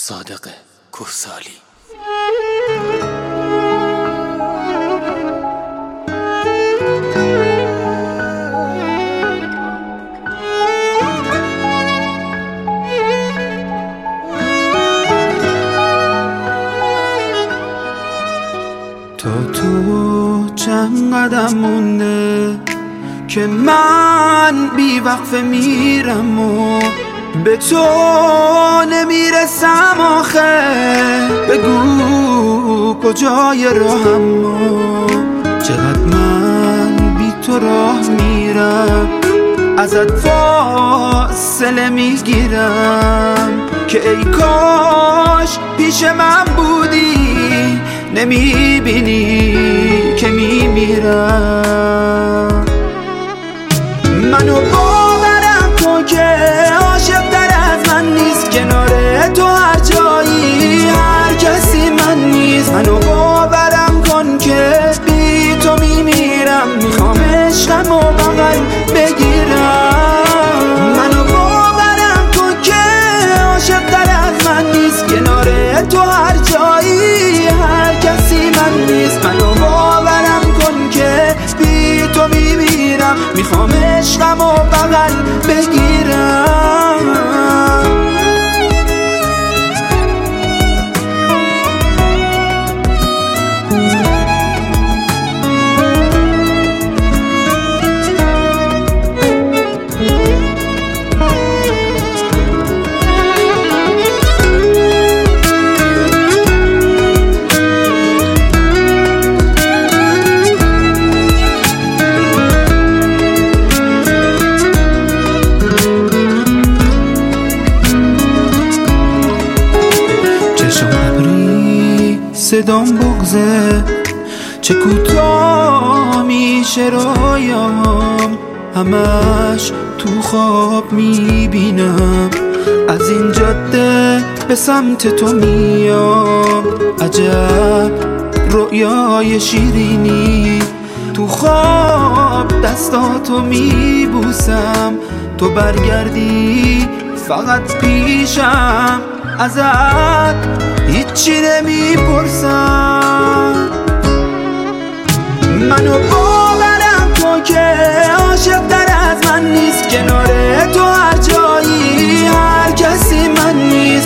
صادق کوهسالی. تو چند قدم مونده که من بی وقفه میرم و به تو نمیرسم آخه. بگو کجای راهم و چقدر من بی تو راه میرم. ازت فاصله میگیرم که ای کاش پیش من بودی. نمیبینی که میمیرم. منو باورم کن که عاشق تر از من نیست. کنار تو هر جایی هر کسی من نیست. منو باورم کن که بی تو میمیرم. میخوام عشقم و بغل بگیرم. منو باورم کن که عاشق تر از من نیست. کنار تو هر جایی هر کسی من نیست. منو باورم کن که بی تو میمیرم. میخوام عشقم و بغل بگیرم. صدام بغزه چه کوتاه میشه رویام. همش تو خواب میبینم از این جاده به سمت تو میام. عجب رویای شیرینی. تو خواب دستاتو میبوسم. تو برگردی فقط پیشم. ازت هیچی نمیپرسم. منو باورم کن که عاشق تر از من نیست. کنار تو هر جایی هر کسی من نیست.